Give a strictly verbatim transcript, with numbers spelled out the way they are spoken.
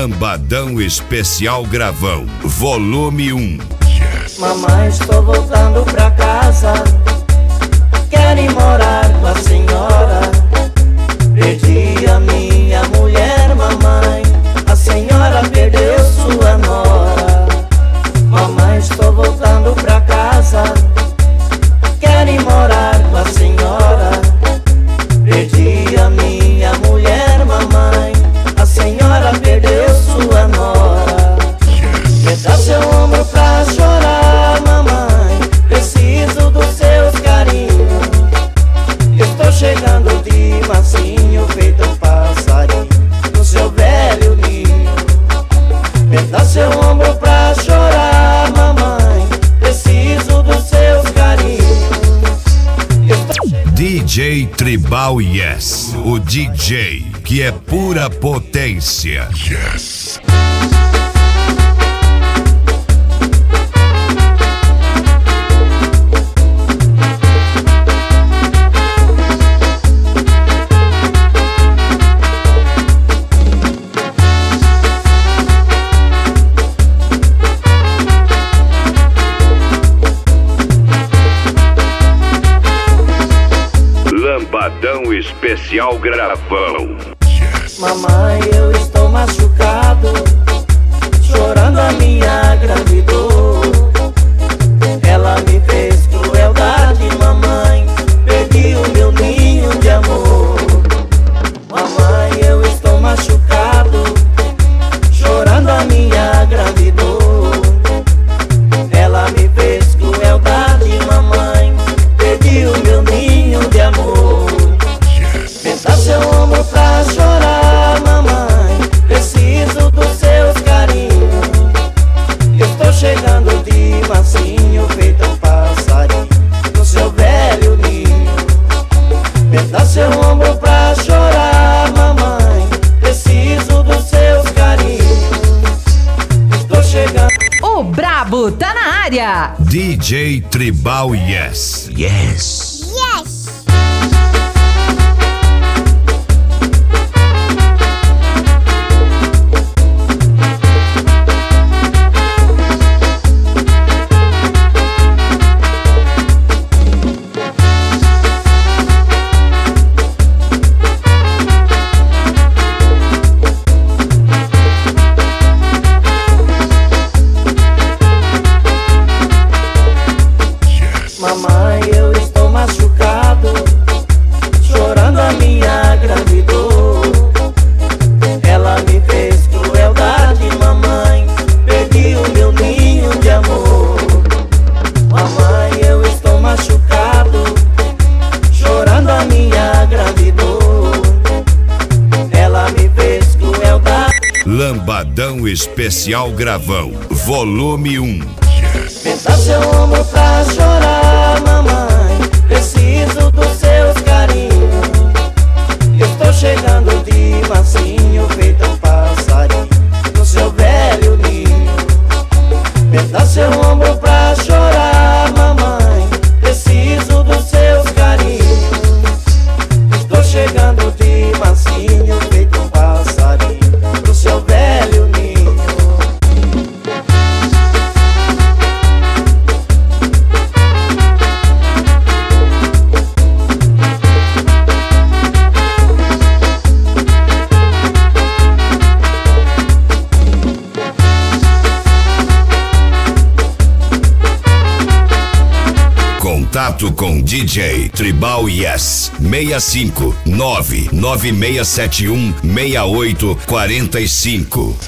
Lambadão Especial Gravão, volume um. Mamãe, estou voltando pra casa. Quero ir morar com a senhora. Perdi a minha mulher, mamãe. A senhora perdeu sua nora. Mamãe, estou voltando pra casa. Quero ir morar com a senhora. Perdi a minha mulher, mamãe. A senhora perdeu sua nora. Me dá seu ombro pra chorar, mamãe. Preciso dos seus carinhos. Estou chegando de mansinho, feito um passarinho no seu velho ninho. Me dá seu ombro pra chorar, mamãe. Preciso dos seus carinhos. D J Tribal Yes, o D J que é pura potência. Yes. Lambadão Especial Gravão. Yes. Mamãe, eu estou machucado, chorando a minha gravidez. Ela me fez crueldade, mamãe. Perdi o meu ninho de amor. Mamãe, eu estou machucado, chorando a minha gravidez. Ela me fez crueldade, mamãe. Perdi o meu ninho de amor. Me dá seu ombro pra chorar, mamãe. Preciso dos seus carinhos. Estou chegando de mansinho, feito um passarinho no seu velho ninho. Me dá seu ombro pra chorar, mamãe. Preciso dos seus carinhos. Estou chegando. O brabo tá na área. D J Tribal Yes. Yes. Yes! Mamãe, eu estou machucado, chorando a minha gravidez. Ela me fez crueldade, mamãe. Perdi o meu ninho de amor. Mamãe, eu estou machucado, chorando a minha gravidez. Ela me fez crueldade. Lambadão Especial Gravão, volume um. Me dá seu ombro pra chorar, mamãe. Preciso dos seus carinhos. Estou chegando de mansinho, feito um passarinho no seu velho ninho. Me dá seu ombro pra chorar, mamãe. Preciso dos seus carinhos. Estou chegando de mansinho, feito um passarinho no seu velho ninho. Contato com D J Tribal Yes, seis cinco nove nove seis sete um seis oito quatro cinco.